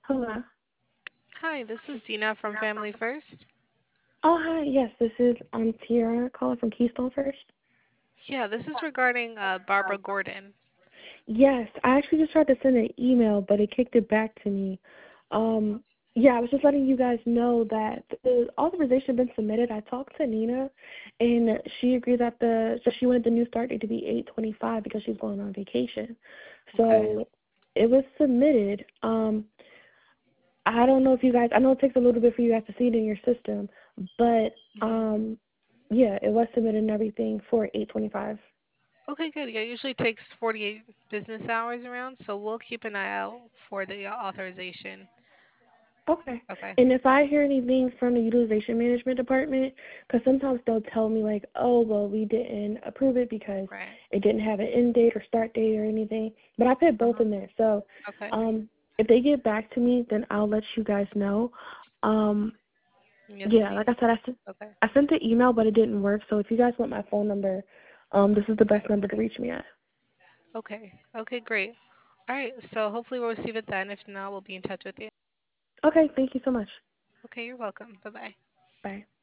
Hello. Hi, this is Dina from Family First. Oh, hi. Yes, this is Tiara calling from Keystone First. Yeah, this is regarding Barbara Gordon. Yes, I actually just tried to send an email, but it kicked it back to me. Um, yeah, I was just letting you guys know that the authorization been submitted. I talked to Nina, and she agreed that she wanted the new start date to be 8/25 because she's going on vacation. Okay. So it was submitted. I don't know if you guys. I know it takes a little bit for you guys to see it in your system, but hmm yeah, it was submitted and everything for 8/25. Okay, good. Yeah, it usually takes 48 business hours around, so we'll keep an eye out for the authorization. Okay. Okay. And if I hear anything from the utilization management department, because sometimes they'll tell me like, oh, well, we didn't approve it because Right. it didn't have an end date or start date or anything. But I put both Uh-huh. in there. So Okay. um, if they get back to me, then I'll let you guys know. Um, Yes, yeah, like please. I said, Okay. I sent the email, but it didn't work. So if you guys want my phone number, this is the Okay. best number to reach me at. Okay. Okay, great. All right, so hopefully we'll receive it then. If not, we'll be in touch with you. Okay, thank you so much. Okay, you're welcome. Bye-bye. Bye.